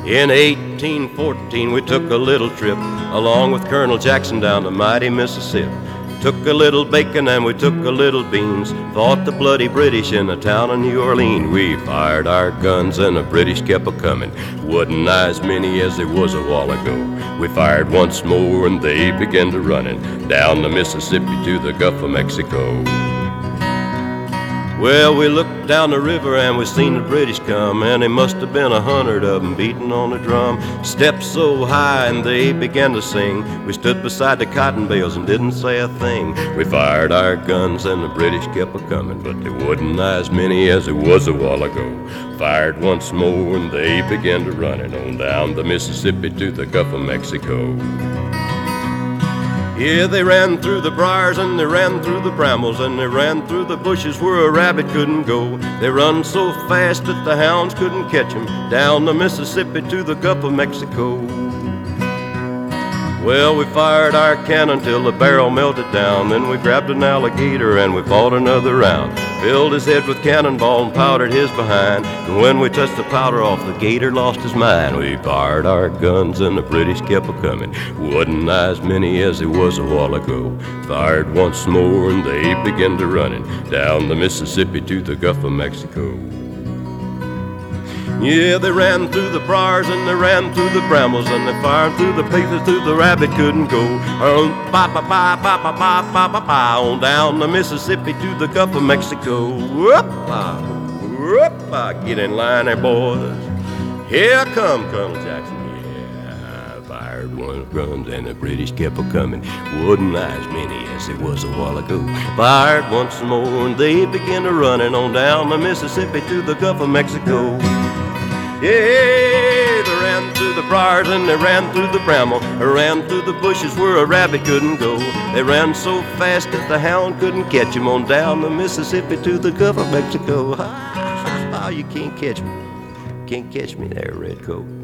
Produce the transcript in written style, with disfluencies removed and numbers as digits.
In 1814 we took a little trip along with Colonel Jackson down the mighty Mississippi. Took a little bacon and we took a little beans, fought the bloody British in the town of New Orleans. We fired our guns and the British kept a-comin', wasn't as many as there was a while ago. We fired once more and they began to runnin' down the Mississippi to the Gulf of Mexico. Well, we looked down the river and we seen the British come, and there must have been 100 of them beating on the drum. Stepped so high and they began to sing. We stood beside the cotton bales and didn't say a thing. We fired our guns and the British kept a-comin', but there wasn't as many as there was a while ago. Fired once more and they began to runnin' on down the Mississippi to the Gulf of Mexico. Yeah, they ran through the briars and they ran through the brambles and they ran through the bushes where a rabbit couldn't go. They run so fast that the hounds couldn't catch 'em down the Mississippi to the Gulf of Mexico. Well, we fired our cannon till the barrel melted down. Then we grabbed an alligator and we fought another round. Filled his head with cannonball and powdered his behind. And when we touched the powder off, the gator lost his mind. We fired our guns and the British kept a-comin', wasn't as many as there was a while ago. Fired once more and they began to runnin' down the Mississippi to the Gulf of Mexico. Yeah, they ran through the briars and they ran through the brambles and they fired through the places through the rabbit couldn't go. On down the Mississippi to the Gulf of Mexico. Get in line there, boys. Here come Colonel Jackson. Yeah, fired one guns and the British kept a-comin', wasn't as many as there was a while ago. Fired once more and they began to runnin' on down the Mississippi to the Gulf of Mexico. Yeah, they ran through the briars and they ran through the bramble, ran through the bushes where a rabbit couldn't go. They ran so fast that the hound couldn't catch 'em on down the Mississippi to the Gulf of Mexico. You can't catch me there, Redcoat.